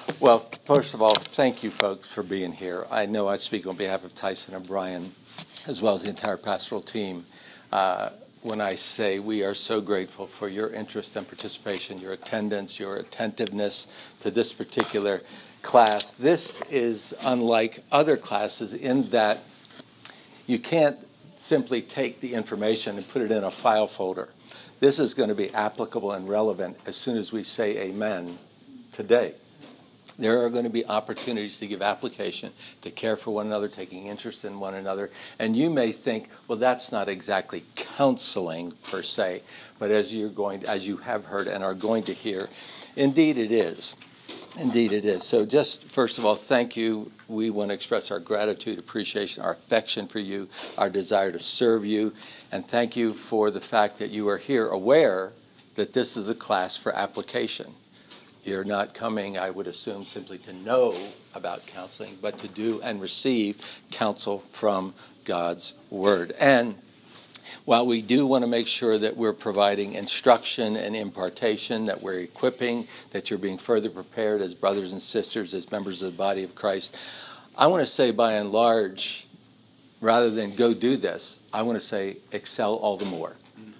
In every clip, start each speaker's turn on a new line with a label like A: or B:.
A: Well, first of all, thank you folks for being here. I know I speak on behalf of Tyson and Brian, as well as the entire pastoral team, when I say we are so grateful for your interest and participation, your attendance, your attentiveness to this particular class. This is unlike other classes in that you can't simply take the information and put it in a file folder. This is going to be applicable and relevant as soon as we say amen today. There are going to be opportunities to give application, to care for one another, taking interest in one another. And you may think, well, that's not exactly counseling per se, but as you have heard and are going to hear, indeed it is. Indeed it is. So just first of all, thank you. We want to express our gratitude, appreciation, our affection for you, our desire to serve you, and thank you for the fact that you are here aware that this is a class for application. You're not coming, I would assume, simply to know about counseling, but to do and receive counsel from God's Word. And while we do want to make sure that we're providing instruction and impartation, that we're equipping, that you're being further prepared as brothers and sisters, as members of the body of Christ, I want to say by and large, rather than go do this, I want to say excel all the more.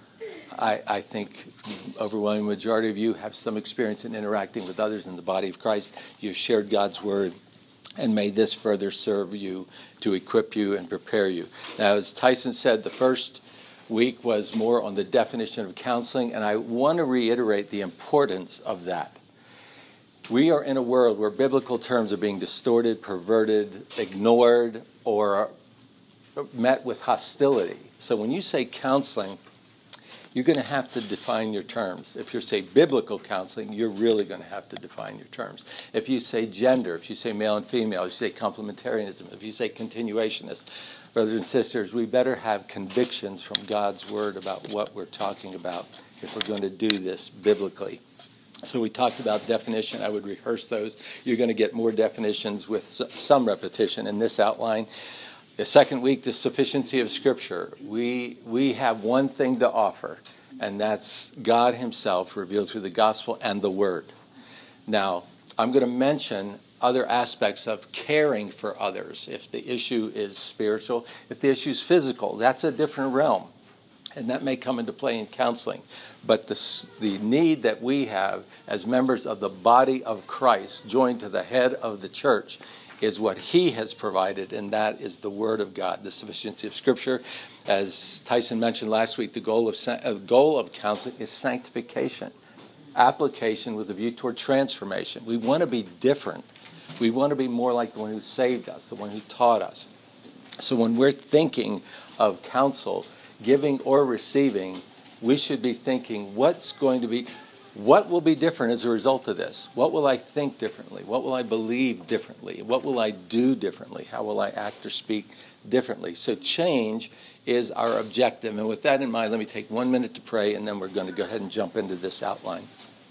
A: I think the overwhelming majority of you have some experience in interacting with others in the body of Christ. You've shared God's Word, and may this further serve you to equip you and prepare you. Now, as Tyson said, the first week was more on the definition of counseling, and I want to reiterate the importance of that. We are in a world where biblical terms are being distorted, perverted, ignored, or met with hostility. So when you say counseling, you're going to have to define your terms. If you say biblical counseling, you're really going to have to define your terms. If you say gender, if you say male and female, if you say complementarianism, if you say continuationist, brothers and sisters, we better have convictions from God's Word about what we're talking about if we're going to do this biblically. So we talked about definition. I would rehearse those. You're going to get more definitions with some repetition in this outline. The second week, the sufficiency of Scripture. We have one thing to offer, and that's God Himself revealed through the gospel and the Word. Now, I'm going to mention other aspects of caring for others. If the issue is spiritual, if the issue is physical, that's a different realm, and that may come into play in counseling. But the need that we have as members of the body of Christ, joined to the head of the church, is what He has provided, and that is the Word of God, the sufficiency of Scripture. As Tyson mentioned last week, the goal of counseling is sanctification, application with a view toward transformation. We want to be different. We want to be more like the one who saved us, the one who taught us. So when we're thinking of counsel, giving or receiving, we should be thinking, what will be different as a result of this? What will I think differently? What will I believe differently? What will I do differently? How will I act or speak differently? So change is our objective. And with that in mind, let me take 1 minute to pray, and then we're going to go ahead and jump into this outline.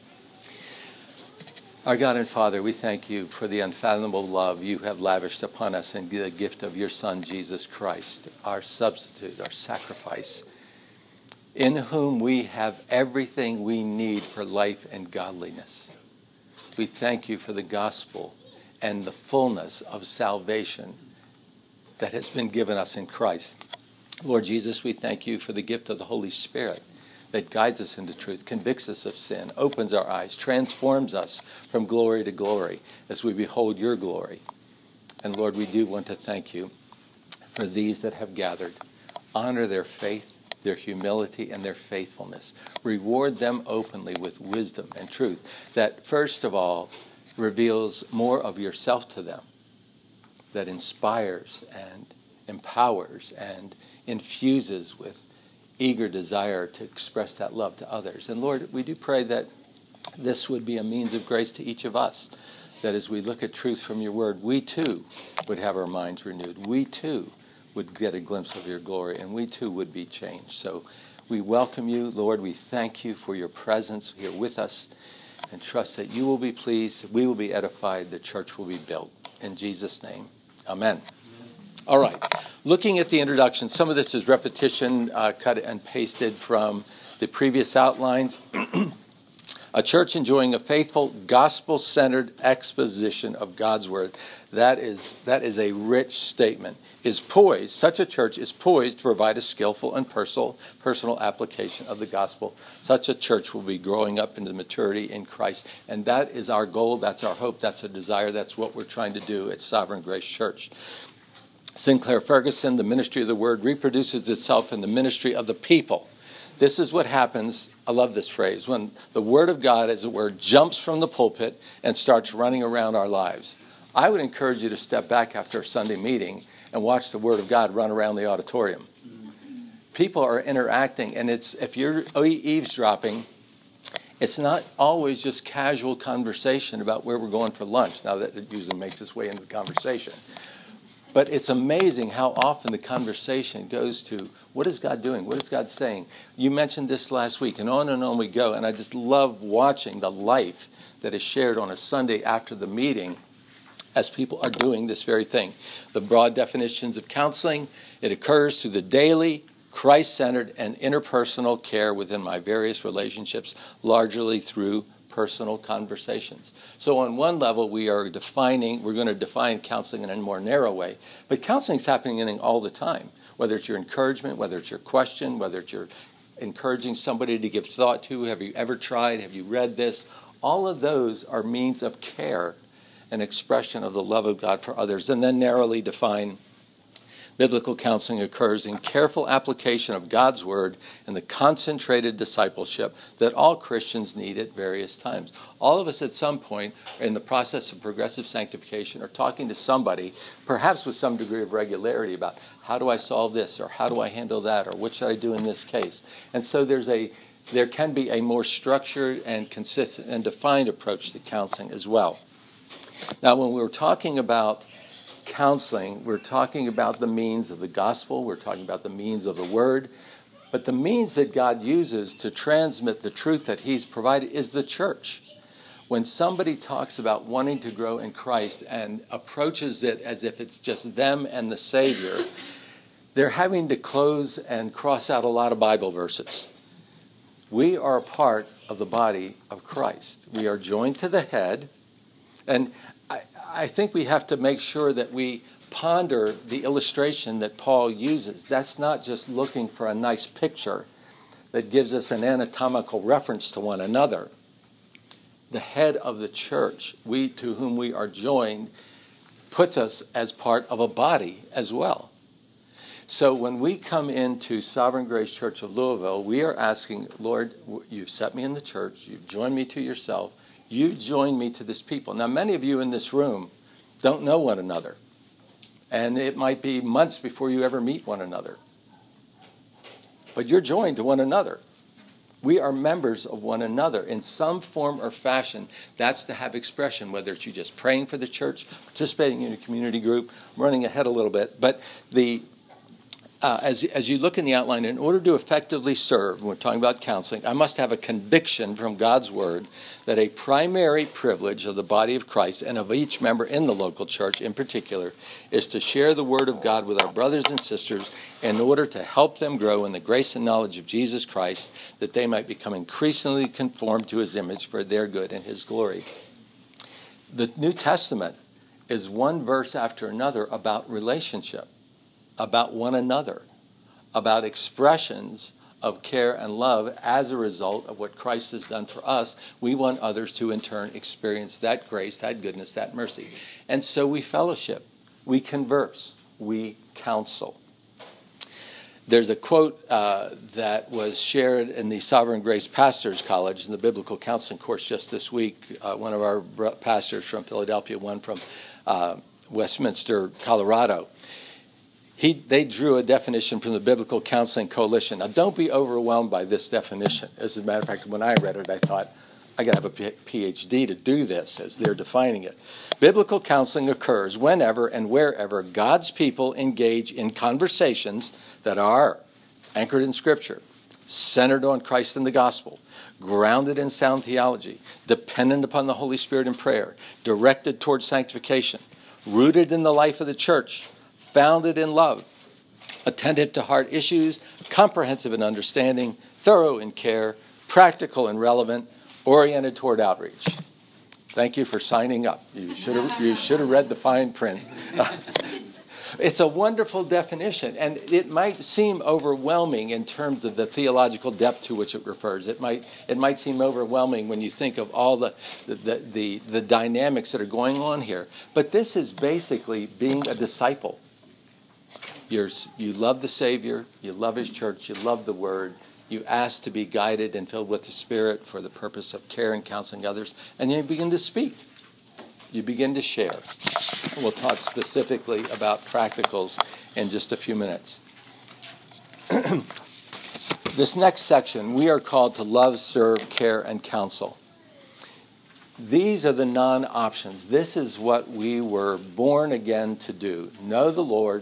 A: Our God and Father, we thank you for the unfathomable love you have lavished upon us in the gift of your Son, Jesus Christ, our substitute, our sacrifice, in whom we have everything we need for life and godliness. We thank you for the gospel and the fullness of salvation that has been given us in Christ. Lord Jesus, we thank you for the gift of the Holy Spirit that guides us into truth, convicts us of sin, opens our eyes, transforms us from glory to glory as we behold your glory. And Lord, we do want to thank you for these that have gathered. Honor their faith, their humility, and their faithfulness. Reward them openly with wisdom and truth that, first of all, reveals more of yourself to them, that inspires and empowers and infuses with eager desire to express that love to others. And Lord, we do pray that this would be a means of grace to each of us, that as we look at truth from your word, we too would have our minds renewed. We too would get a glimpse of your glory, and we too would be changed. So we welcome you, Lord. We thank you for your presence here with us, and trust that you will be pleased, we will be edified, the church will be built. In Jesus' name, amen. All right. Looking at the introduction, some of this is repetition, cut and pasted from the previous outlines. A church enjoying a faithful, gospel-centered exposition of God's word. That is a rich statement. Such a church is poised to provide a skillful and personal application of the gospel. Such a church will be growing up into maturity in Christ. And that is our goal, that's our hope, that's our desire, that's what we're trying to do at Sovereign Grace Church. Sinclair Ferguson, the ministry of the word reproduces itself in the ministry of the people. This is what happens, I love this phrase, when the word of God, as it were, jumps from the pulpit and starts running around our lives. I would encourage you to step back after a Sunday meeting and watch the word of God run around the auditorium. People are interacting, and if you're eavesdropping, it's not always just casual conversation about where we're going for lunch. Now that it usually makes its way into the conversation. But it's amazing how often the conversation goes to, what is God doing? What is God saying? You mentioned this last week, and on we go. And I just love watching the life that is shared on a Sunday after the meeting as people are doing this very thing. The broad definitions of counseling, it occurs through the daily, Christ-centered, and interpersonal care within my various relationships, largely through personal conversations. So on one level, we're going to define counseling in a more narrow way, but counseling is happening all the time, whether it's your encouragement, whether it's your question, whether it's your encouraging somebody to give thought to, have you ever tried, have you read this? All of those are means of care and expression of the love of God for others. And then narrowly define, biblical counseling occurs in careful application of God's word and the concentrated discipleship that all Christians need at various times. All of us at some point in the process of progressive sanctification are talking to somebody, perhaps with some degree of regularity, about how do I solve this, or how do I handle that, or what should I do in this case? And so there can be a more structured and consistent and defined approach to counseling as well. Now, when we're talking about counseling, we're talking about the means of the gospel, we're talking about the means of the word, but the means that God uses to transmit the truth that he's provided is the church. When somebody talks about wanting to grow in Christ and approaches it as if it's just them and the Savior, they're having to close and cross out a lot of Bible verses. We are a part of the body of Christ. We are joined to the head, and I think we have to make sure that we ponder the illustration that Paul uses. That's not just looking for a nice picture that gives us an anatomical reference to one another. The head of the church, we to whom we are joined, puts us as part of a body as well. So when we come into Sovereign Grace Church of Louisville, we are asking, Lord, you've set me in the church, you've joined me to yourself, you join me to this people. Now, many of you in this room don't know one another. And it might be months before you ever meet one another. But you're joined to one another. We are members of one another in some form or fashion. That's to have expression, whether it's you just praying for the church, participating in a community group. I'm running ahead a little bit. But as you look in the outline, in order to effectively serve, when we're talking about counseling, I must have a conviction from God's word that a primary privilege of the body of Christ and of each member in the local church in particular is to share the word of God with our brothers and sisters in order to help them grow in the grace and knowledge of Jesus Christ, that they might become increasingly conformed to his image for their good and his glory. The New Testament is one verse after another about relationship, about one another, about expressions of care and love as a result of what Christ has done for us. We want others to in turn experience that grace, that goodness, that mercy. And so we fellowship, we converse, we counsel. There's a quote that was shared in the Sovereign Grace Pastors College in the Biblical Counseling course just this week. One of our pastors from Philadelphia, one from Westminster, Colorado. They drew a definition from the Biblical Counseling Coalition. Now, don't be overwhelmed by this definition. As a matter of fact, when I read it, I thought, I got to have a PhD to do this, as they're defining it. Biblical counseling occurs whenever and wherever God's people engage in conversations that are anchored in Scripture, centered on Christ and the gospel, grounded in sound theology, dependent upon the Holy Spirit in prayer, directed towards sanctification, rooted in the life of the church, founded in love, attentive to heart issues, comprehensive in understanding, thorough in care, practical and relevant, oriented toward outreach. Thank you for signing up. You should have read the fine print. It's a wonderful definition, and it might seem overwhelming in terms of the theological depth to which it refers. It might seem overwhelming when you think of all the dynamics that are going on here. But this is basically being a disciple. You love the Savior, you love His church, you love the Word, you ask to be guided and filled with the Spirit for the purpose of care and counseling others, and then you begin to speak. You begin to share. We'll talk specifically about practicals in just a few minutes. This next section, we are called to love, serve, care, and counsel. These are the non-options. This is what we were born again to do. Know the Lord,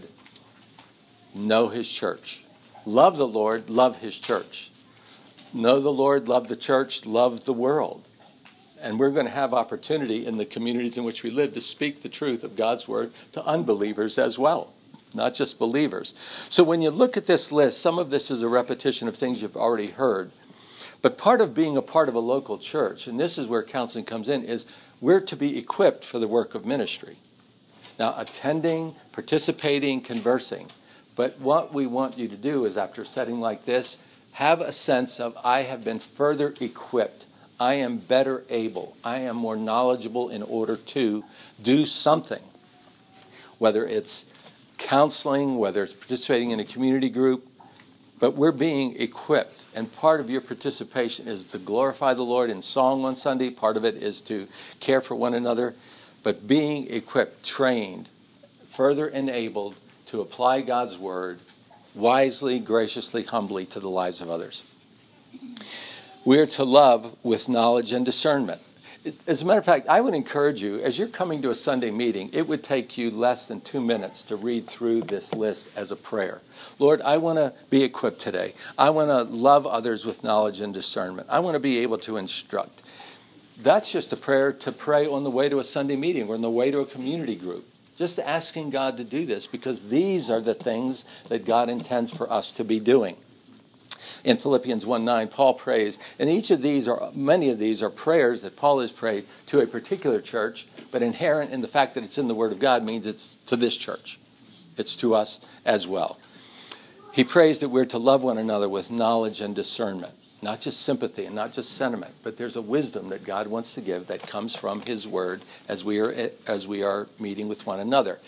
A: know His church. Love the Lord, love His church. Know the Lord, love the church, love the world. And we're going to have opportunity in the communities in which we live to speak the truth of God's Word to unbelievers as well, not just believers. So when you look at this list, some of this is a repetition of things you've already heard. But part of being a part of a local church, and this is where counseling comes in, is we're to be equipped for the work of ministry. Now, attending, participating, conversing. But what we want you to do is, after a setting like this, have a sense of, I have been further equipped. I am better able. I am more knowledgeable in order to do something. Whether it's counseling, whether it's participating in a community group, but we're being equipped. And part of your participation is to glorify the Lord in song on Sunday. Part of it is to care for one another. But being equipped, trained, further enabled to apply God's Word wisely, graciously, humbly to the lives of others. We are to love with knowledge and discernment. As a matter of fact, I would encourage you, as you're coming to a Sunday meeting, it would take you less than 2 minutes to read through this list as a prayer. Lord, I want to be equipped today. I want to love others with knowledge and discernment. I want to be able to instruct. That's just a prayer to pray on the way to a Sunday meeting or on the way to a community group. Just asking God to do this, because these are the things that God intends for us to be doing. In Philippians 1:9, Paul prays, and many of these are prayers that Paul has prayed to a particular church, but inherent in the fact that it's in the Word of God means it's to this church. It's to us as well. He prays that we're to love one another with knowledge and discernment, not just sympathy and not just sentiment, but there's a wisdom that God wants to give that comes from His Word as we are meeting with one another.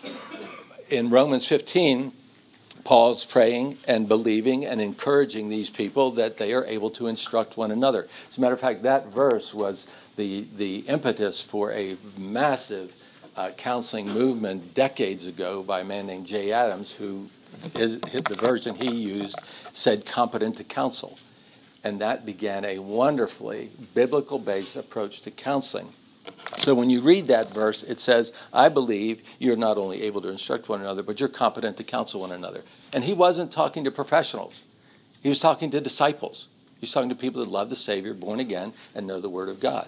A: In Romans 15, Paul's praying and believing and encouraging these people that they are able to instruct one another. As a matter of fact, that verse was the impetus for a massive counseling movement decades ago by a man named Jay Adams, who the version he used said competent to counsel. And that began a wonderfully biblical-based approach to counseling. So when you read that verse, it says, I believe you're not only able to instruct one another, but you're competent to counsel one another. And he wasn't talking to professionals. He was talking to disciples. He was talking to people that love the Savior, born again, and know the Word of God.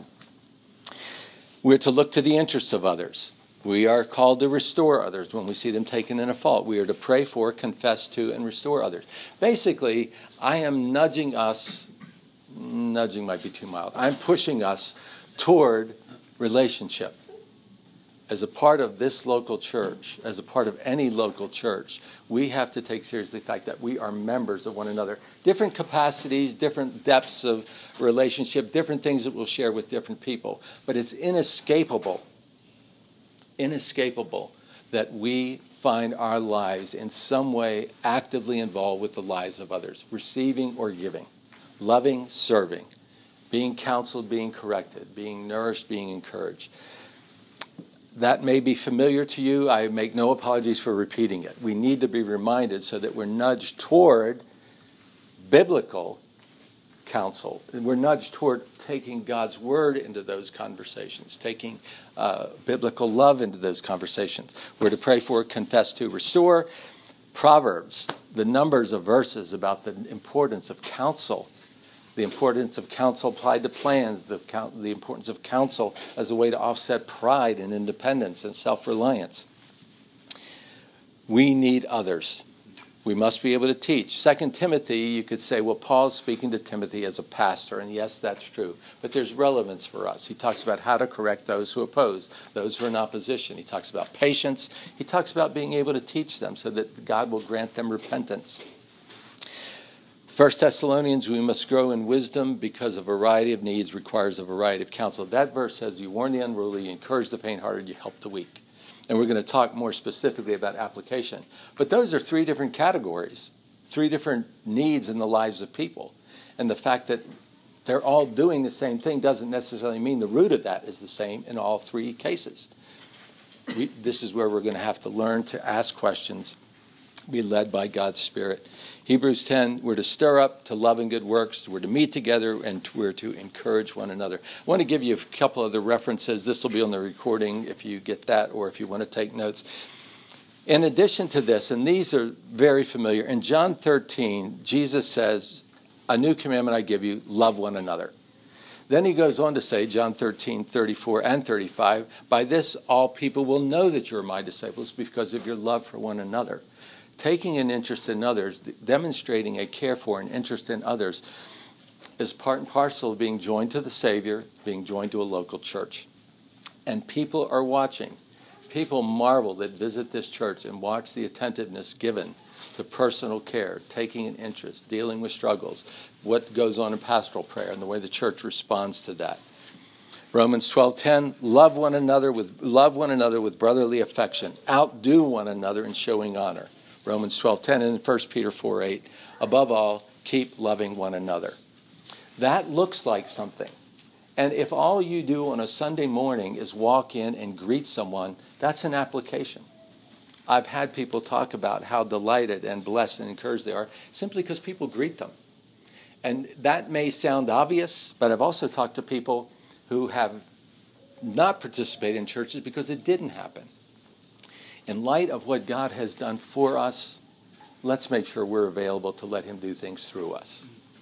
A: We're to look to the interests of others. We are called to restore others when we see them taken in a fault. We are to pray for, confess to, and restore others. Basically, I am nudging might be too mild. I'm pushing us toward relationship. As a part of this local church, as a part of any local church, we have to take seriously the fact that we are members of one another. Different capacities, different depths of relationship, different things that we'll share with different people. But it's inescapable that we find our lives in some way actively involved with the lives of others, receiving or giving, loving, serving, being counseled, being corrected, being nourished, being encouraged. That may be familiar to you. I make no apologies for repeating it. We need to be reminded so that we're nudged toward biblical counsel. And we're nudged toward taking God's Word into those conversations, taking biblical love into those conversations. We're to pray for, confess to, restore. Proverbs, the numbers of verses about the importance of counsel, the importance of counsel applied to plans, the importance of counsel as a way to offset pride and independence and self-reliance. We need others. We must be able to teach. 2 Timothy, you could say, well, Paul's speaking to Timothy as a pastor, and yes, that's true. But there's relevance for us. He talks about how to correct those who oppose, those who are in opposition. He talks about patience. He talks about being able to teach them so that God will grant them repentance. 1 Thessalonians, we must grow in wisdom because a variety of needs requires a variety of counsel. That verse says, you warn the unruly, you encourage the faint-hearted, you help the weak. And we're going to talk more specifically about application. But those are three different categories, three different needs in the lives of people. And the fact that they're all doing the same thing doesn't necessarily mean the root of that is the same in all three cases. This is where we're going to have to learn to ask questions, be led by God's Spirit. Hebrews 10, we're to stir up to love and good works. We're to meet together, and we're to encourage one another. I want to give you a couple other references. This will be on the recording if you get that, or if you want to take notes. In addition to this, and these are very familiar, in John 13, Jesus says, a new commandment I give you, love one another. Then he goes on to say, John 13, 34 and 35, by this all people will know that you're my disciples because of your love for one another. Taking an interest in others, demonstrating a care for and interest in others, is part and parcel of being joined to the Savior, being joined to a local church. And people are watching. People marvel that visit this church and watch the attentiveness given to personal care, taking an interest, dealing with struggles, what goes on in pastoral prayer, and the way the church responds to that. Romans 12:10, love one another with brotherly affection. Outdo one another in showing honor. Romans 12:10 and 1 Peter 4:8. Above all, keep loving one another. That looks like something. And if all you do on a Sunday morning is walk in and greet someone, that's an application. I've had people talk about how delighted and blessed and encouraged they are simply because people greet them. And that may sound obvious, but I've also talked to people who have not participated in churches because it didn't happen. In light of what God has done for us, let's make sure we're available to let him do things through us.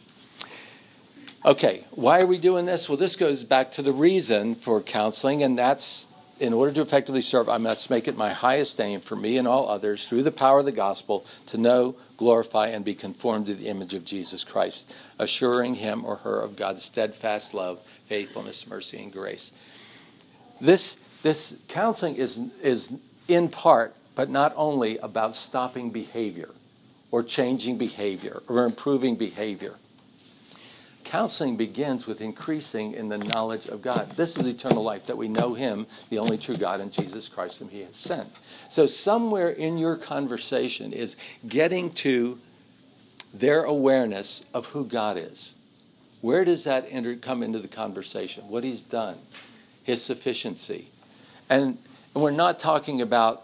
A: Okay, why are we doing this? Well, this goes back to the reason for counseling, and that's in order to effectively serve, I must make it my highest aim for me and all others through the power of the gospel to know, glorify, and be conformed to the image of Jesus Christ, assuring him or her of God's steadfast love, faithfulness, mercy, and grace. This counseling is in part, but not only, about stopping behavior or changing behavior or improving behavior. Counseling begins with increasing in the knowledge of God. This is eternal life, that we know him, the only true God, and Jesus Christ, whom he has sent. So somewhere in your conversation is getting to their awareness of who God is. Where does that come into the conversation? What he's done, his sufficiency. And we're not talking about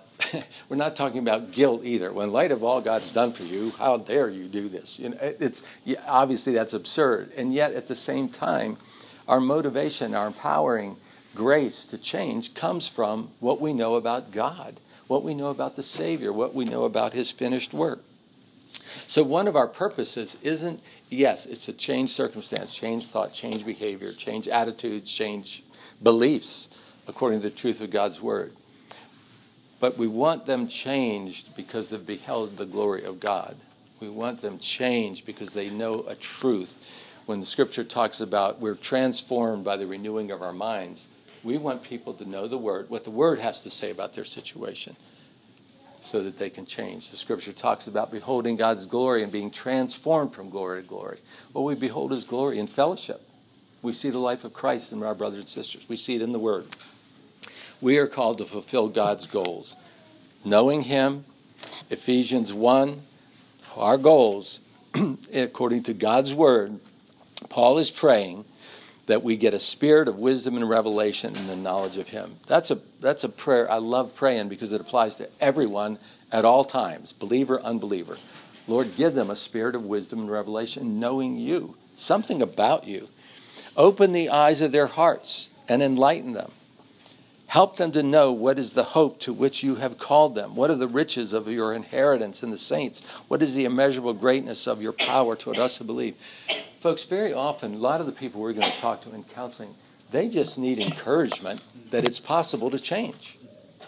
A: guilt either. When in light of all God's done for you, how dare you do this? Obviously that's absurd. And yet at the same time, our motivation, our empowering grace to change comes from what we know about God, what we know about the Savior, what we know about his finished work. So one of our purposes isn't, yes, it's to change circumstance, change thought, change behavior, change attitudes, change beliefs according to the truth of God's word. But we want them changed because they've beheld the glory of God. We want them changed because they know a truth. When the scripture talks about we're transformed by the renewing of our minds, we want people to know the word, what the word has to say about their situation, so that they can change. The scripture talks about beholding God's glory and being transformed from glory to glory. Well, we behold his glory in fellowship. We see the life of Christ in our brothers and sisters. We see it in the word. We are called to fulfill God's goals. Knowing him, Ephesians 1, our goals, according to God's word, Paul is praying that we get a spirit of wisdom and revelation in the knowledge of him. That's a prayer I love praying because it applies to everyone at all times, believer, unbeliever. Lord, give them a spirit of wisdom and revelation, knowing you, something about you. Open the eyes of their hearts and enlighten them. Help them to know what is the hope to which you have called them. What are the riches of your inheritance in the saints? What is the immeasurable greatness of your power toward us who believe? Folks, very often, a lot of the people we're going to talk to in counseling, they just need encouragement that it's possible to change.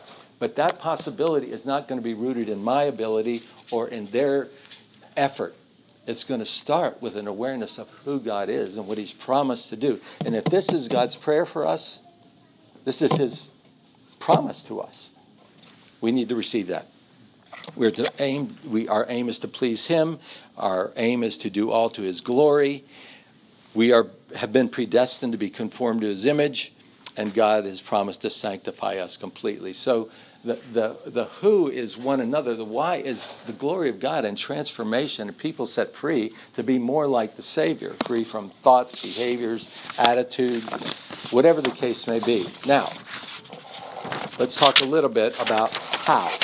A: But that possibility is not going to be rooted in my ability or in their effort. It's going to start with an awareness of who God is and what he's promised to do. And if this is God's prayer for us, this is his promise to us. We need to receive that. Our aim is to please him. Our aim is to do all to his glory. We have been predestined to be conformed to his image, and God has promised to sanctify us completely. So the who is one another. The why is the glory of God and transformation, and people set free to be more like the Savior, free from thoughts, behaviors, attitudes, whatever the case may be. Now, let's talk a little bit about how.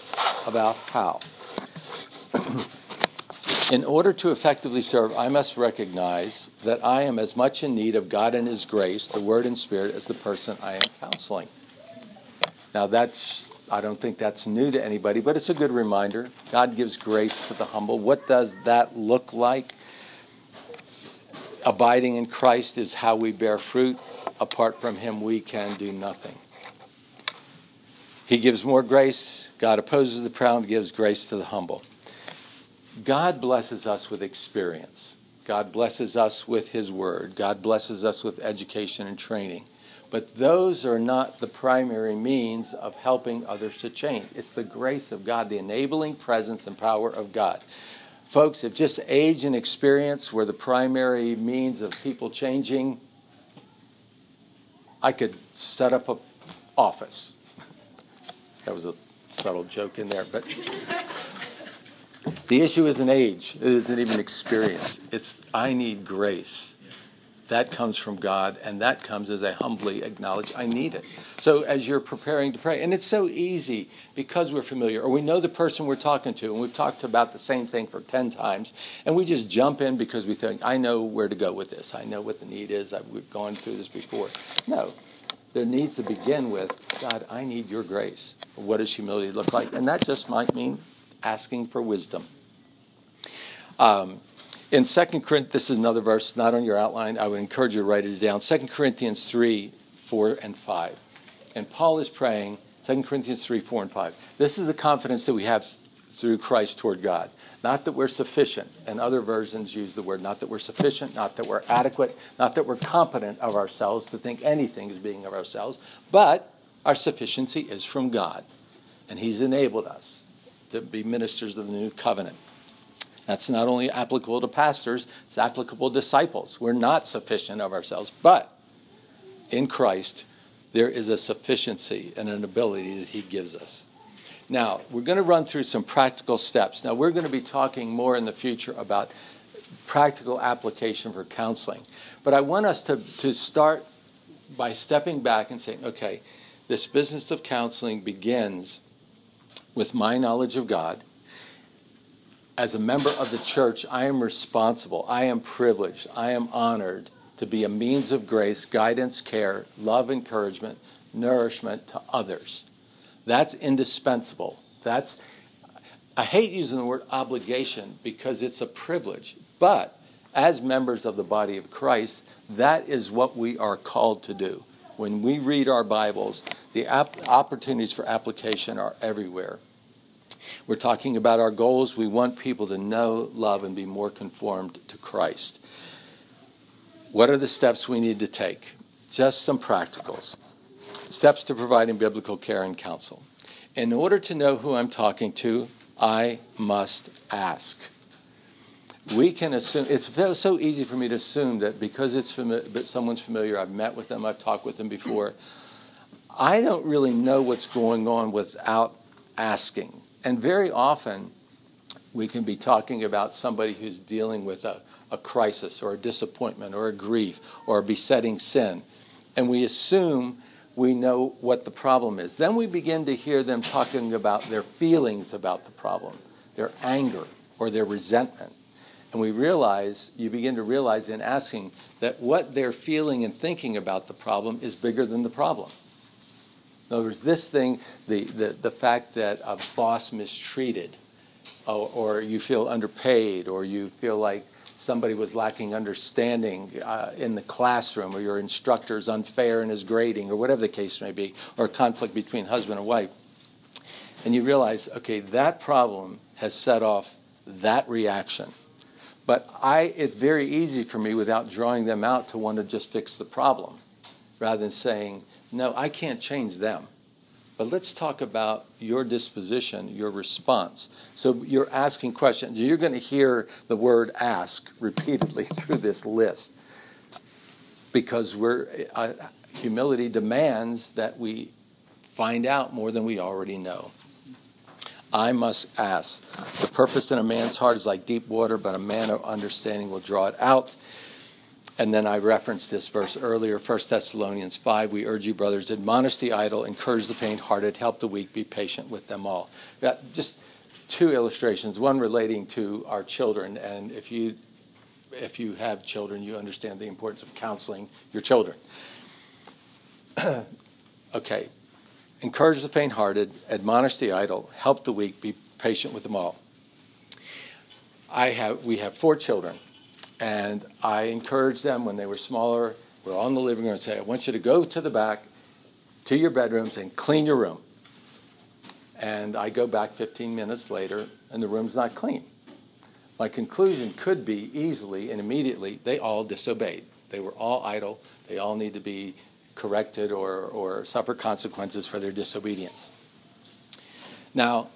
A: In order to effectively serve, I must recognize that I am as much in need of God and his grace, the Word and Spirit, as the person I am counseling. Now I don't think that's new to anybody, but it's a good reminder. God gives grace to the humble. What does that look like? Abiding in Christ is how we bear fruit. Apart from him, we can do nothing. He gives more grace. God opposes the proud and gives grace to the humble. God blesses us with experience. God blesses us with his word. God blesses us with education and training. But those are not the primary means of helping others to change. It's the grace of God, the enabling presence and power of God. Folks, if just age and experience were the primary means of people changing, I could set up an office. That was a subtle joke in there, but the issue isn't age. It isn't even experience. It's I need grace. That comes from God, and that comes as I humbly acknowledge I need it. So as you're preparing to pray, and it's so easy because we're familiar, or we know the person we're talking to, and we've talked about the same thing for 10 times, and we just jump in because we think, I know where to go with this. I know what the need is. We've gone through this before. No, there needs to begin with, God, I need your grace. What does humility look like? And that just might mean asking for wisdom. In 2 Corinthians, this is another verse not on your outline. I would encourage you to write it down. 2 Corinthians 3, 4, and 5. And Paul is praying, 2 Corinthians 3, 4, and 5. This is the confidence that we have through Christ toward God. Not that we're sufficient. And other versions use the word not that we're sufficient, not that we're adequate, not that we're competent of ourselves to think anything is being of ourselves, but our sufficiency is from God. And he's enabled us to be ministers of the new covenant. That's not only applicable to pastors, it's applicable to disciples. We're not sufficient of ourselves, but in Christ, there is a sufficiency and an ability that he gives us. Now, we're going to run through some practical steps. Now, we're going to be talking more in the future about practical application for counseling. But I want us to start by stepping back and saying, okay, this business of counseling begins with my knowledge of God. As a member of the church, I am responsible, I am privileged, I am honored to be a means of grace, guidance, care, love, encouragement, nourishment to others. That's indispensable. I hate using the word obligation because it's a privilege. But as members of the body of Christ, that is what we are called to do. When we read our Bibles, the opportunities for application are everywhere. We're talking about our goals. We want people to know, love, and be more conformed to Christ. What are the steps we need to take? Just some practicals. Steps to providing biblical care and counsel. In order to know who I'm talking to, I must ask. We can assume, it's so easy for me to assume that because someone's familiar, I've met with them, I've talked with them before. I don't really know what's going on without asking. And very often, we can be talking about somebody who's dealing with a crisis or a disappointment or a grief or a besetting sin. And we assume we know what the problem is. Then we begin to hear them talking about their feelings about the problem, their anger or their resentment. And you begin to realize in asking that what they're feeling and thinking about the problem is bigger than the problem. In other words, this thing, the fact that a boss mistreated, or you feel underpaid, or you feel like somebody was lacking understanding in the classroom, or your instructor is unfair in his grading, or whatever the case may be, or a conflict between husband and wife. And you realize, okay, that problem has set off that reaction. But it's very easy for me without drawing them out to want to just fix the problem rather than saying, no, I can't change them. But let's talk about your disposition, your response. So you're asking questions. You're going to hear the word ask repeatedly through this list because humility demands that we find out more than we already know. I must ask. The purpose in a man's heart is like deep water, but a man of understanding will draw it out. And then I referenced this verse earlier, 1 Thessalonians 5. We urge you, brothers, admonish the idle, encourage the faint-hearted, help the weak, be patient with them all. Just two illustrations, one relating to our children. And if you have children, you understand the importance of counseling your children. Okay. Encourage the faint-hearted, admonish the idle, help the weak, be patient with them all. We have 4 children, and I encourage them when they were smaller. We're all in the living room and say, I want you to go to the back, to your bedrooms, and clean your room. And I go back 15 minutes later, and the room's not clean. My conclusion could be easily and immediately, they all disobeyed. They were all idle. They all need to be corrected or suffer consequences for their disobedience. Now,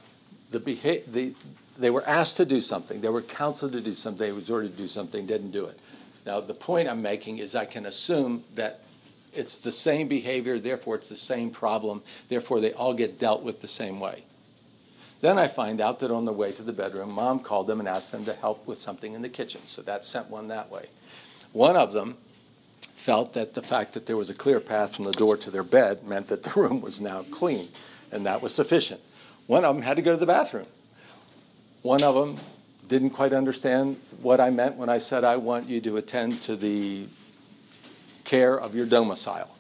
A: they were asked to do something. They were counseled to do something. They resorted to do something, didn't do it. Now, the point I'm making is I can assume that it's the same behavior, therefore it's the same problem, therefore they all get dealt with the same way. Then I find out that on the way to the bedroom, Mom called them and asked them to help with something in the kitchen, so that sent one that way. One of them felt that the fact that there was a clear path from the door to their bed meant that the room was now clean, and that was sufficient. One of them had to go to the bathroom. One of them didn't quite understand what I meant when I said, I want you to attend to the care of your domicile.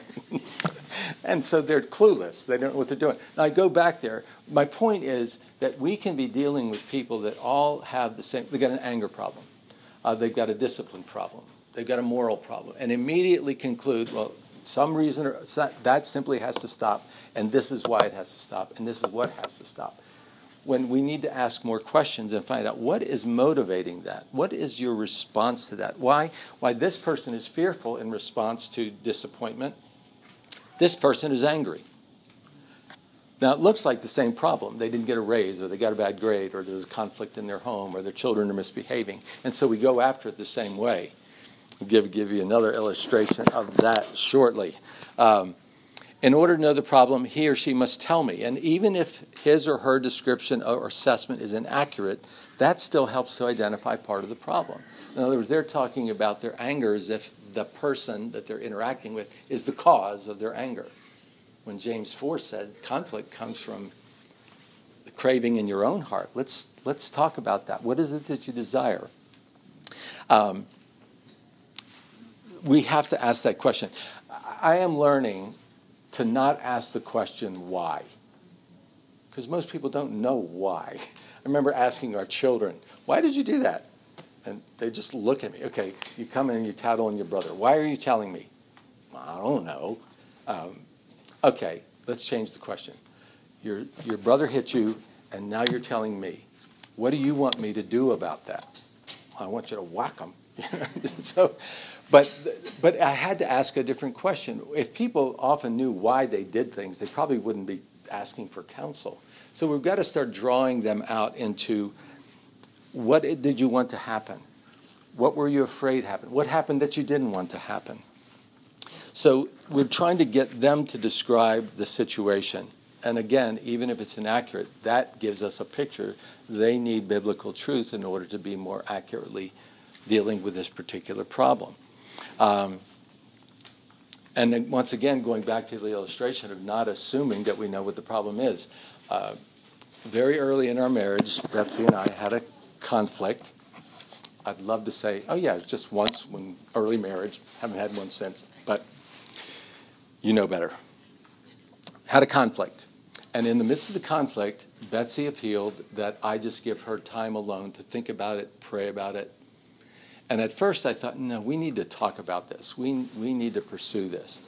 A: And so they're clueless. They don't know what they're doing. Now, I go back there. My point is that we can be dealing with people that all have the same, they've got an anger problem. They've got a discipline problem. They've got a moral problem, and immediately conclude, well, some reason that simply has to stop, and this is why it has to stop, and this is what has to stop. When we need to ask more questions and find out what is motivating that. What is your response to that? Why this person is fearful in response to disappointment. This person is angry. Now, it looks like the same problem. They didn't get a raise, or they got a bad grade, or there's a conflict in their home, or their children are misbehaving, and so we go after it the same way. I'll give you another illustration of that shortly. In order to know the problem, he or she must tell me. And even if his or her description or assessment is inaccurate, that still helps to identify part of the problem. In other words, they're talking about their anger as if the person that they're interacting with is the cause of their anger. When James 4 said conflict comes from the craving in your own heart. Let's talk about that. What is it that you desire? We have to ask that question. I am learning to not ask the question why, because most people don't know why. I remember asking our children, why did you do that? And they just look at me. Okay, you come in and you tattle on your brother. Why are you telling me? I don't know. Okay, let's change the question. Your brother hit you, and now you're telling me. What do you want me to do about that? I want you to whack him. But I had to ask a different question. If people often knew why they did things, they probably wouldn't be asking for counsel. So we've got to start drawing them out into what did you want to happen? What were you afraid happened? What happened that you didn't want to happen? So we're trying to get them to describe the situation. And again, even if it's inaccurate, that gives us a picture. They need biblical truth in order to be more accurately dealing with this particular problem. And then once again, going back to the illustration of not assuming that we know what the problem is. Very early in our marriage, Betsy and I had a conflict. I'd love to say, oh yeah, it's just once when early marriage. Haven't had one since, but you know better. Had a conflict. And in the midst of the conflict, Betsy appealed that I just give her time alone to think about it, pray about it. And at first I thought, no, we need to talk about this. We need to pursue this.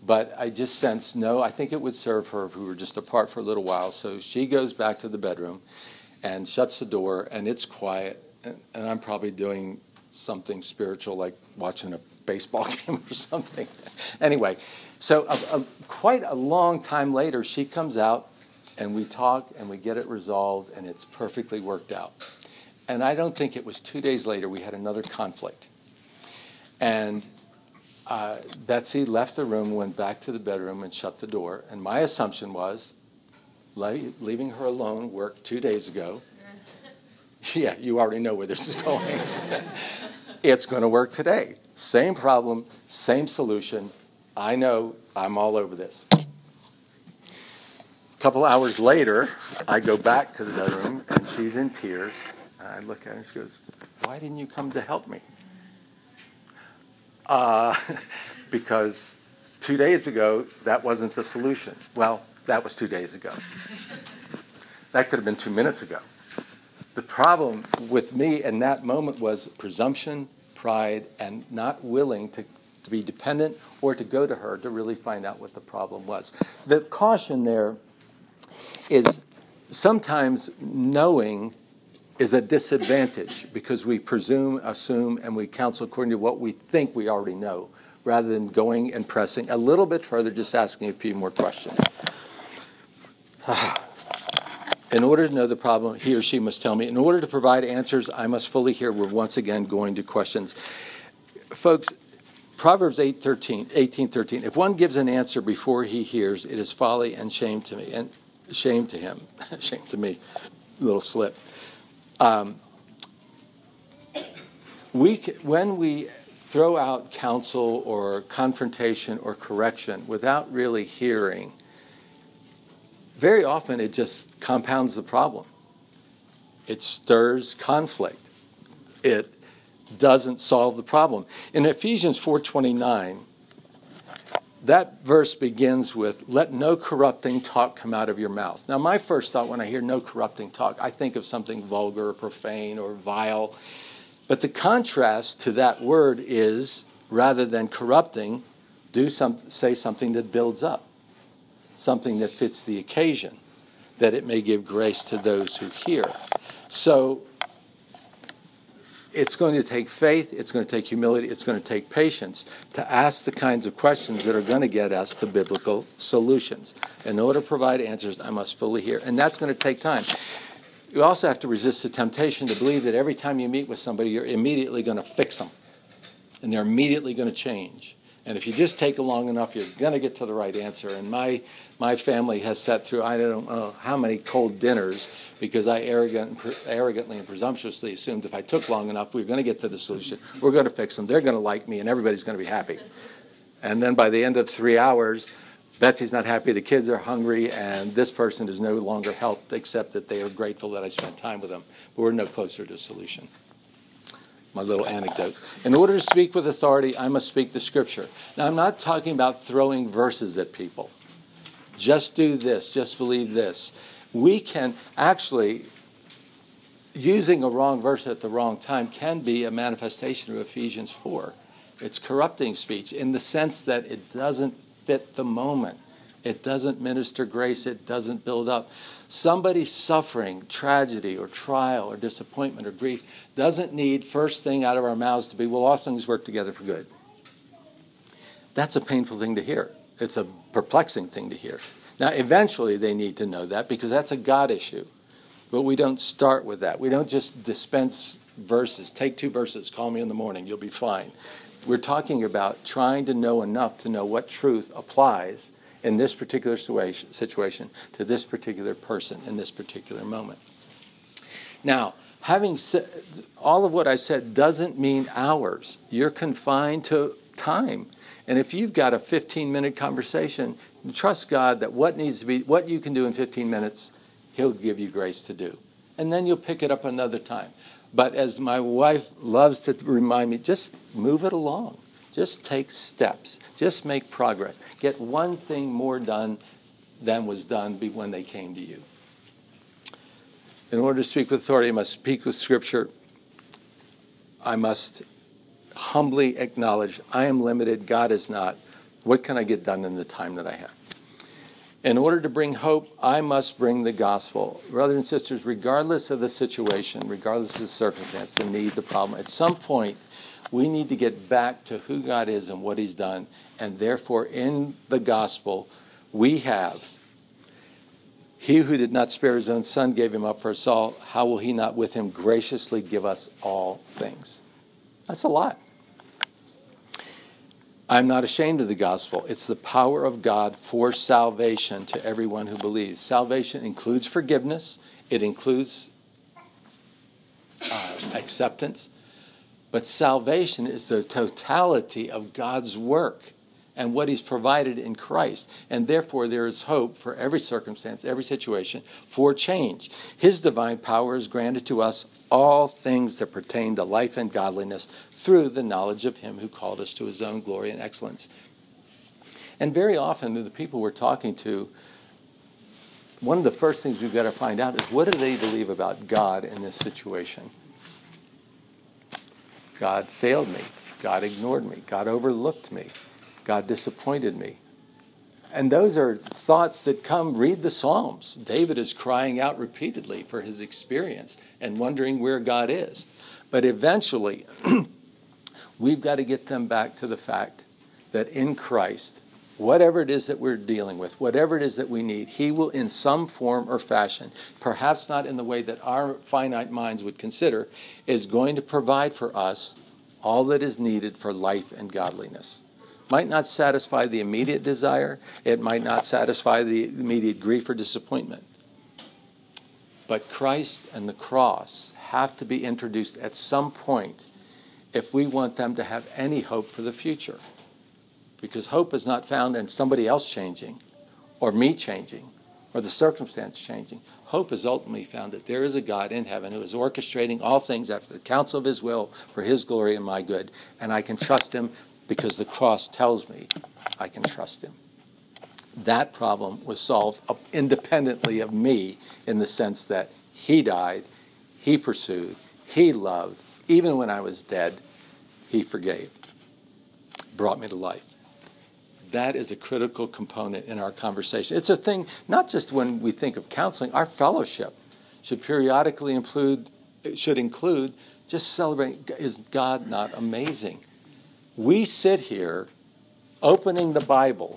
A: But I just sensed, no, I think it would serve her if we were just apart for a little while. So she goes back to the bedroom and shuts the door, and it's quiet. And I'm probably doing something spiritual, like watching a baseball game or something. Anyway, so quite a long time later, she comes out, and we talk, and we get it resolved, and it's perfectly worked out. And I don't think it was 2 days later we had another conflict. And Betsy left the room, went back to the bedroom, and shut the door. And my assumption was, leaving her alone worked 2 days ago. Yeah, you already know where this is going. It's going to work today. Same problem, same solution. I know, I'm all over this. A couple hours later, I go back to the bedroom, and she's in tears. And I look at her, and she goes, "Why didn't you come to help me?" Because 2 days ago, that wasn't the solution. Well, that was 2 days ago. That could have been 2 minutes ago. The problem with me in that moment was presumption, pride, and not willing to be dependent or to go to her to really find out what the problem was. The caution there is sometimes knowing is a disadvantage because we presume, assume, and we counsel according to what we think we already know, rather than going and pressing a little bit further, just asking a few more questions. In order to know the problem, he or she must tell me. In order to provide answers, I must fully hear. We're once again going to questions. Folks, Proverbs 18:13. If one gives an answer before he hears, it is folly and shame to me. And shame to him. Shame to me. Little slip. When we throw out counsel or confrontation or correction without really hearing, very often it just compounds the problem. It stirs conflict. It doesn't solve the problem. In Ephesians 4:29, that verse begins with, "Let no corrupting talk come out of your mouth." Now, my first thought when I hear no corrupting talk, I think of something vulgar or profane or vile. But the contrast to that word is, rather than corrupting, say something that builds up, something that fits the occasion, that it may give grace to those who hear. So it's going to take faith, it's going to take humility, it's going to take patience to ask the kinds of questions that are going to get us to biblical solutions. In order to provide answers, I must fully hear. And that's going to take time. You also have to resist the temptation to believe that every time you meet with somebody, you're immediately going to fix them. And they're immediately going to change. And if you just take long enough, you're going to get to the right answer. And my family has sat through, I don't know how many cold dinners, because I arrogantly and presumptuously assumed if I took long enough, we were going to get to the solution. We're going to fix them. They're going to like me, and everybody's going to be happy. And then by the end of 3 hours, Betsy's not happy, the kids are hungry, and this person is no longer helped, except that they are grateful that I spent time with them. But we're no closer to a solution. My little anecdotes. In order to speak with authority, I must speak the Scripture. Now, I'm not talking about throwing verses at people. Just do this. Just believe this. We can actually, using a wrong verse at the wrong time can be a manifestation of Ephesians 4. It's corrupting speech in the sense that it doesn't fit the moment. It doesn't minister grace. It doesn't build up. Somebody suffering tragedy or trial or disappointment or grief doesn't need first thing out of our mouths to be, well, all things work together for good. That's a painful thing to hear. It's a perplexing thing to hear. Now, eventually they need to know that because that's a God issue. But we don't start with that. We don't just dispense verses. Take 2 verses, call me in the morning, you'll be fine. We're talking about trying to know enough to know what truth applies in this particular situation to this particular person in this particular moment. Now, having said all of what I said doesn't mean hours. You're confined to time. And if you've got a 15-minute conversation, trust God that what you can do in 15 minutes, He'll give you grace to do. And then you'll pick it up another time. But as my wife loves to remind me, just move it along. Just take steps. Just make progress. Get one thing more done than was done when they came to you. In order to speak with authority, I must speak with Scripture. I must humbly acknowledge I am limited, God is not. What can I get done in the time that I have? In order to bring hope, I must bring the gospel. Brothers and sisters, regardless of the situation, regardless of the circumstance, the need, the problem, at some point, we need to get back to who God is and what he's done. And therefore, in the gospel, we have, he who did not spare his own son gave him up for us all. How will he not with him graciously give us all things? That's a lot. I'm not ashamed of the gospel. It's the power of God for salvation to everyone who believes. Salvation includes forgiveness. It includes acceptance. But salvation is the totality of God's work and what he's provided in Christ. And therefore there is hope for every circumstance, every situation, for change. His divine power is granted to us all things that pertain to life and godliness through the knowledge of him who called us to his own glory and excellence. And very often the people we're talking to, one of the first things we've got to find out is, what do they believe about God in this situation? God failed me. God ignored me. God overlooked me. God disappointed me. And those are thoughts that come, read the Psalms. David is crying out repeatedly for his experience and wondering where God is. But eventually, we've got to get them back to the fact that in Christ, whatever it is that we're dealing with, whatever it is that we need, he will in some form or fashion, perhaps not in the way that our finite minds would consider, is going to provide for us all that is needed for life and godliness. Might not satisfy the immediate desire. It might not satisfy the immediate grief or disappointment. But Christ and the cross have to be introduced at some point if we want them to have any hope for the future. Because hope is not found in somebody else changing, or me changing, or the circumstance changing. Hope is ultimately found that there is a God in heaven who is orchestrating all things after the counsel of his will for his glory and my good. And I can trust him because the cross tells me I can trust him. That problem was solved independently of me, in the sense that he died, he pursued, he loved. Even when I was dead, he forgave, brought me to life. That is a critical component in our conversation. It's a thing, not just when we think of counseling, our fellowship should periodically include just celebrating, is God not amazing? We sit here opening the Bible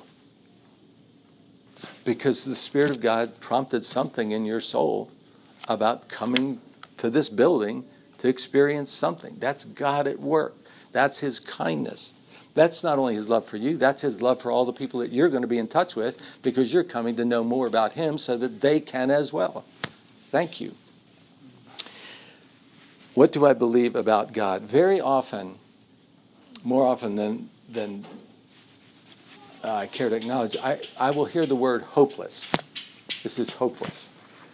A: because the Spirit of God prompted something in your soul about coming to this building to experience something. That's God at work. That's his kindness. That's not only his love for you, that's his love for all the people that you're going to be in touch with, because you're coming to know more about him so that they can as well. Thank you. What do I believe about God? Very often, more often than I care to acknowledge, I will hear the word hopeless. This is hopeless.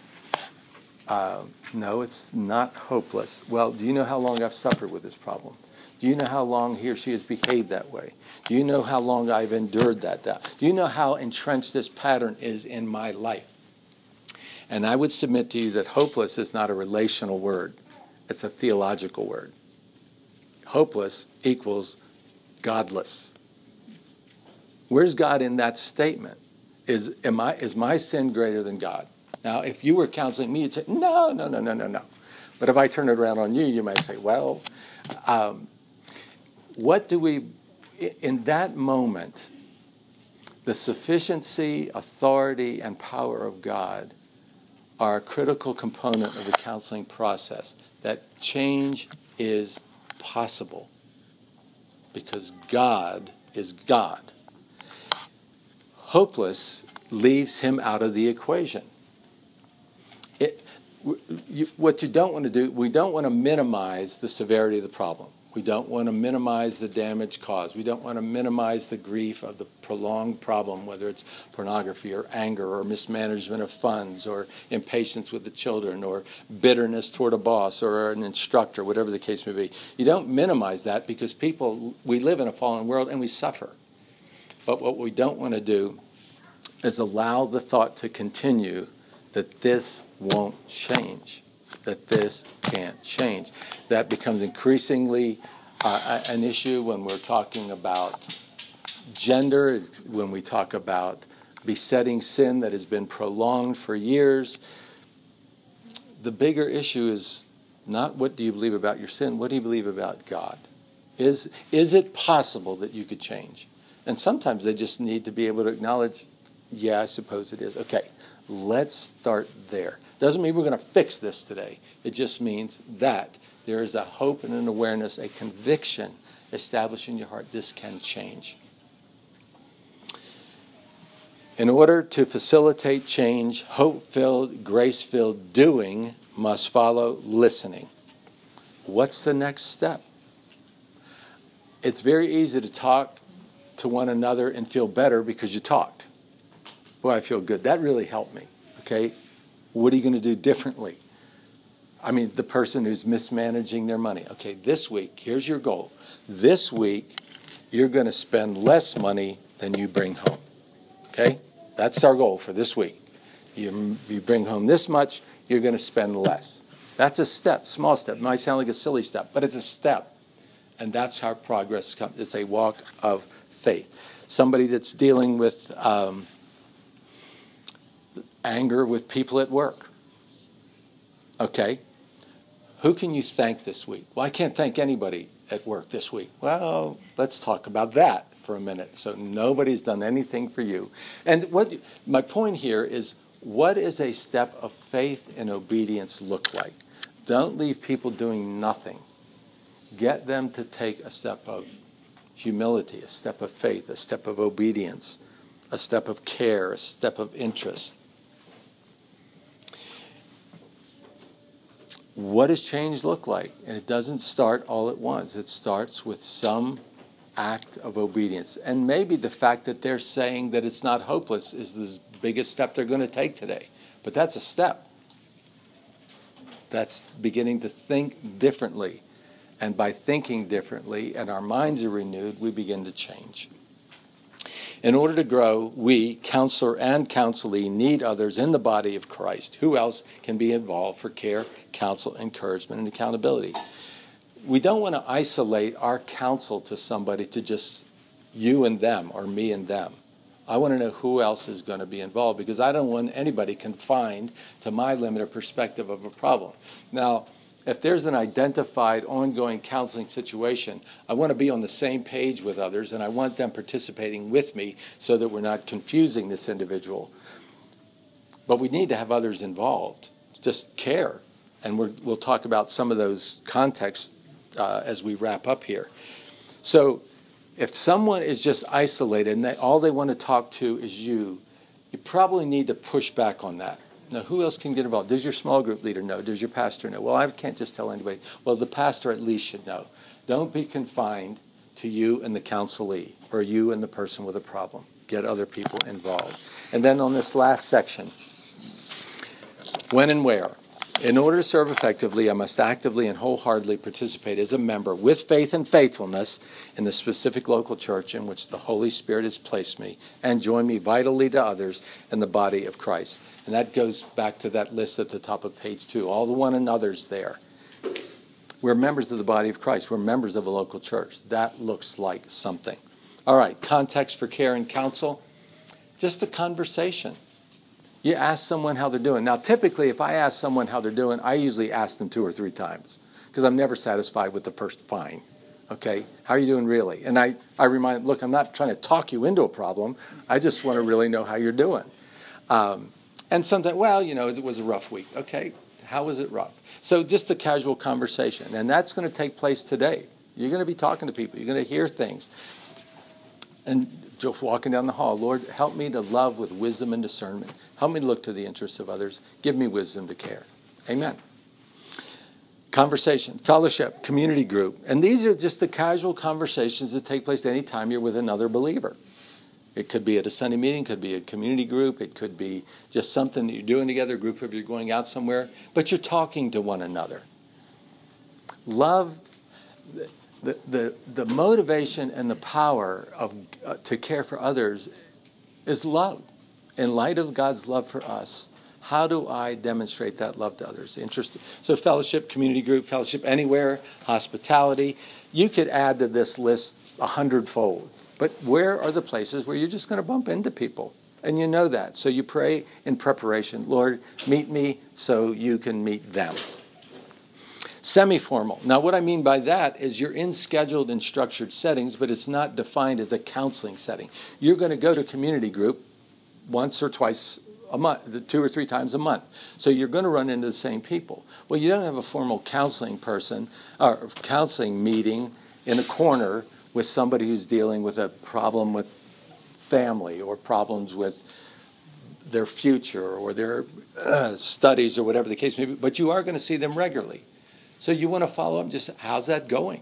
A: No, it's not hopeless. Well, do you know how long I've suffered with this problem? Do you know how long he or she has behaved that way? Do you know how long I've endured that? Do you know how entrenched this pattern is in my life? And I would submit to you that hopeless is not a relational word. It's a theological word. Hopeless equals godless. Where's God in that statement? Is my sin greater than God? Now, if you were counseling me, you'd say, no. But if I turn it around on you, you might say, well, what do we, in that moment, the sufficiency, authority, and power of God are a critical component of the counseling process, that change is possible because God is God. Hopeless leaves him out of the equation. What you don't want to do, we don't want to minimize the severity of the problem. We don't want to minimize the damage caused. We don't want to minimize the grief of the prolonged problem, whether it's pornography or anger or mismanagement of funds or impatience with the children or bitterness toward a boss or an instructor, whatever the case may be. You don't minimize that because we live in a fallen world and we suffer. But what we don't want to do is allow the thought to continue that this won't change, that this can't change. That becomes increasingly an issue when we're talking about gender, when we talk about besetting sin that has been prolonged for years. The bigger issue is not what do you believe about your sin, what do you believe about God? Is it possible that you could change? And sometimes they just need to be able to acknowledge, yeah, I suppose it is. Okay, let's start there. Doesn't mean we're going to fix this today. It just means that there is a hope and an awareness, a conviction established in your heart. This can change. In order to facilitate change, hope-filled, grace-filled doing must follow listening. What's the next step? It's very easy to talk to one another and feel better because you talked. Boy, I feel good. That really helped me. Okay? What are you going to do differently? I mean, the person who's mismanaging their money. Okay, this week, here's your goal. This week, you're going to spend less money than you bring home. Okay? That's our goal for this week. You bring home this much, you're going to spend less. That's a step, small step. It might sound like a silly step, but it's a step. And that's how progress comes. It's a walk of faith. Somebody that's dealing with anger with people at work. Okay. Who can you thank this week? Well, I can't thank anybody at work this week. Well, let's talk about that for a minute. So nobody's done anything for you. And what my point here is, what is a step of faith and obedience look like? Don't leave people doing nothing. Get them to take a step of humility, a step of faith, a step of obedience, a step of care, a step of interest. What does change look like? And it doesn't start all at once. It starts with some act of obedience. And maybe the fact that they're saying that it's not hopeless is the biggest step they're going to take today. But that's a step. That's beginning to think differently. And by thinking differently and our minds are renewed, we begin to change. In order to grow, we, counselor and counselee, need others in the body of Christ. Who else can be involved for care, counsel, encouragement, and accountability? We don't want to isolate our counsel to somebody to just you and them or me and them. I want to know who else is going to be involved because I don't want anybody confined to my limited perspective of a problem. Now, if there's an identified ongoing counseling situation, I want to be on the same page with others, and I want them participating with me so that we're not confusing this individual. But we need to have others involved. Just care. And we'll talk about some of those contexts as we wrap up here. So if someone is just isolated and all they want to talk to is you probably need to push back on that. Now, who else can get involved? Does your small group leader know? Does your pastor know? Well, I can't just tell anybody. Well, the pastor at least should know. Don't be confined to you and the counselee or you and the person with a problem. Get other people involved. And then on this last section, when and where. In order to serve effectively, I must actively and wholeheartedly participate as a member with faith and faithfulness in the specific local church in which the Holy Spirit has placed me and join me vitally to others in the body of Christ. And that goes back to that list at the top of page 2. All the one another's there. We're members of the body of Christ. We're members of a local church. That looks like something. All right, context for care and counsel. Just a conversation. You ask someone how they're doing. Now, typically, if I ask someone how they're doing, I usually ask them 2 or 3 times because I'm never satisfied with the first fine. Okay, how are you doing really? And I remind them, look, I'm not trying to talk you into a problem. I just want to really know how you're doing. And sometimes, well, it was a rough week. Okay, how was it rough? So just a casual conversation. And that's going to take place today. You're going to be talking to people. You're going to hear things. And just walking down the hall, Lord, help me to love with wisdom and discernment. Help me to look to the interests of others. Give me wisdom to care. Amen. Conversation, fellowship, community group. And these are just the casual conversations that take place any time you're with another believer. It could be at a Sunday meeting, could be a community group, it could be just something that you're doing together, a group of you going out somewhere, but you're talking to one another. Love, the motivation and the power of to care for others is love. In light of God's love for us, how do I demonstrate that love to others? So fellowship, community group, fellowship anywhere, hospitality. You could add to this list 100-fold. But where are the places where you're just going to bump into people? And you know that. So you pray in preparation, Lord, meet me so you can meet them. Semi-formal. Now, what I mean by that is you're in scheduled and structured settings, but it's not defined as a counseling setting. You're going to go to community group once or twice a month, 2 or 3 times a month. So you're going to run into the same people. Well, you don't have a formal counseling person or counseling meeting in a corner with somebody who's dealing with a problem with family or problems with their future or their studies or whatever the case may be, but you are going to see them regularly. So you want to follow up, just how's that going?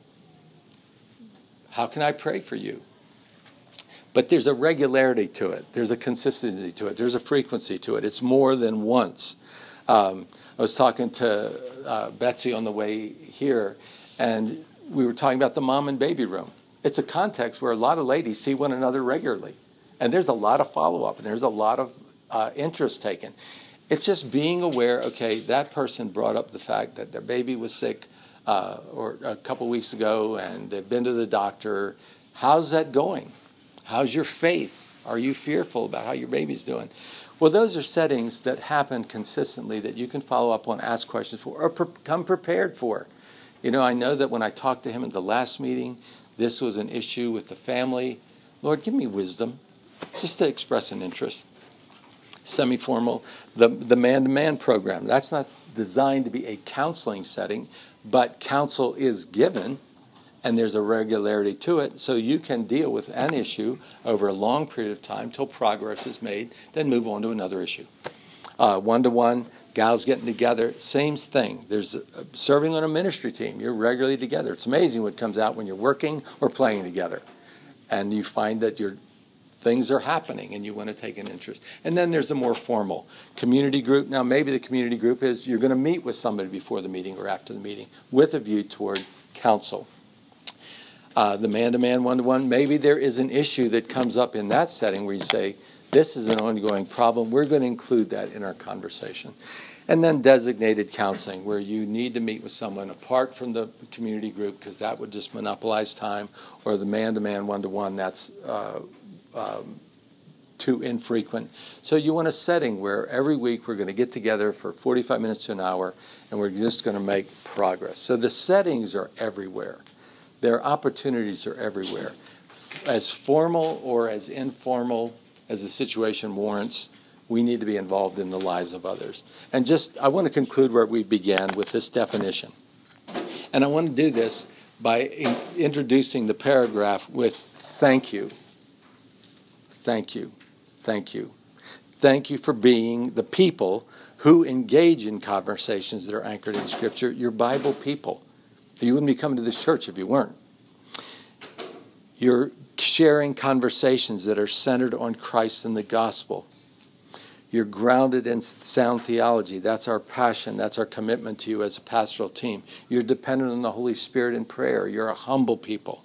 A: How can I pray for you? But there's a regularity to it. There's a consistency to it. There's a frequency to it. It's more than once. I was talking to Betsy on the way here, and we were talking about the mom and baby room. It's a context where a lot of ladies see one another regularly. And there's a lot of follow-up, and there's a lot of interest taken. It's just being aware, okay, that person brought up the fact that their baby was sick or a couple weeks ago, and they've been to the doctor. How's that going? How's your faith? Are you fearful about how your baby's doing? Well, those are settings that happen consistently that you can follow up on, ask questions for, or come prepared for. You know, I know that when I talked to him at the last meeting, this was an issue with the family. Lord, give me wisdom, just to express an interest. Semi-formal, the man-to-man program. That's not designed to be a counseling setting, but counsel is given, and there's a regularity to it, so you can deal with an issue over a long period of time till progress is made, then move on to another issue. One-to-one, gals getting together, same thing. There's serving on a ministry team. You're regularly together. It's amazing what comes out when you're working or playing together, and you find that things are happening and you want to take an interest. And then there's a more formal community group. Now, maybe the community group is you're going to meet with somebody before the meeting or after the meeting with a view toward counsel. The man-to-man, one-to-one, maybe there is an issue that comes up in that setting where you say, this is an ongoing problem. We're going to include that in our conversation. And then designated counseling, where you need to meet with someone apart from the community group because that would just monopolize time, or the man-to-man, one-to-one, that's too infrequent. So you want a setting where every week we're going to get together for 45 minutes to an hour and we're just going to make progress. So the settings are everywhere. Their opportunities are everywhere. As formal or as informal as the situation warrants, we need to be involved in the lives of others. And I want to conclude where we began with this definition. And I want to do this by introducing the paragraph with thank you. Thank you. Thank you. Thank you for being the people who engage in conversations that are anchored in Scripture. You're Bible people. You wouldn't be coming to this church if you weren't. You're sharing conversations that are centered on Christ and the gospel. You're grounded in sound theology. That's our passion. That's our commitment to you as a pastoral team. You're dependent on the Holy Spirit in prayer. You're a humble people.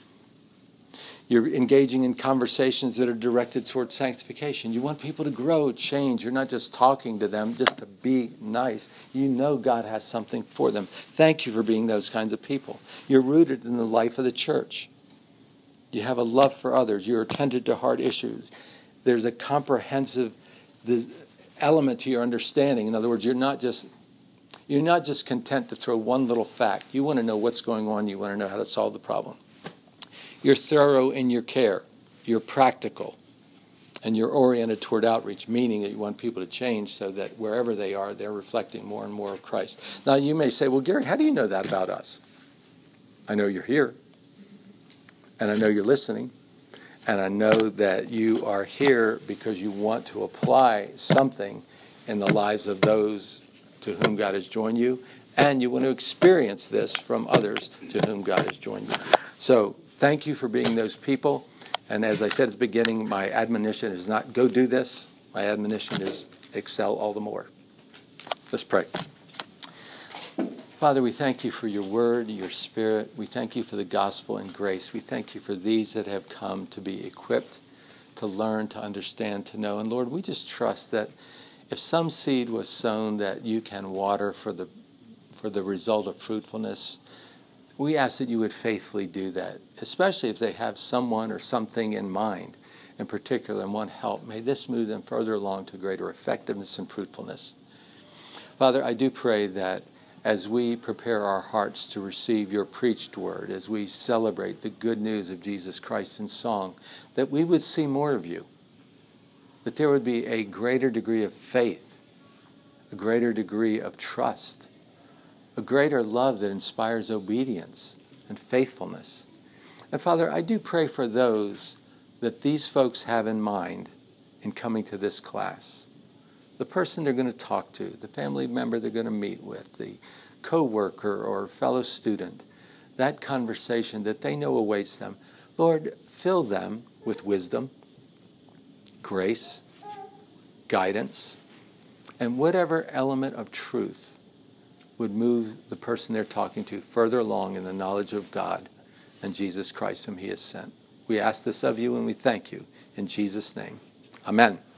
A: You're engaging in conversations that are directed towards sanctification. You want people to grow, change. You're not just talking to them just to be nice. You know God has something for them. Thank you for being those kinds of people. You're rooted in the life of the church. You have a love for others. You're attentive to hard issues. There's a comprehensive element to your understanding. In other words, you're not just content to throw one little fact. You want to know what's going on. You want to know how to solve the problem. You're thorough in your care. You're practical. And you're oriented toward outreach, meaning that you want people to change so that wherever they are, they're reflecting more and more of Christ. Now, you may say, well, Gary, how do you know that about us? I know you're here. And I know you're listening. And I know that you are here because you want to apply something in the lives of those to whom God has joined you. And you want to experience this from others to whom God has joined you. So, thank you for being those people. And as I said at the beginning, my admonition is not go do this. My admonition is excel all the more. Let's pray. Father, we thank you for your word, your spirit. We thank you for the gospel and grace. We thank you for these that have come to be equipped, to learn, to understand, to know. And Lord, we just trust that if some seed was sown that you can water for the result of fruitfulness, We ask that you would faithfully do that, especially if they have someone or something in mind in particular and want help. May this move them further along to greater effectiveness and fruitfulness. Father, I do pray that as we prepare our hearts to receive your preached word, as we celebrate the good news of Jesus Christ in song, that we would see more of you, that there would be a greater degree of faith, a greater degree of trust, a greater love that inspires obedience and faithfulness. And Father, I do pray for those that these folks have in mind in coming to this class. The person they're going to talk to, the family member they're going to meet with, the co-worker or fellow student, that conversation that they know awaits them. Lord, fill them with wisdom, grace, guidance, and whatever element of truth would move the person they're talking to further along in the knowledge of God and Jesus Christ whom he has sent. We ask this of you and we thank you. In Jesus' name, amen.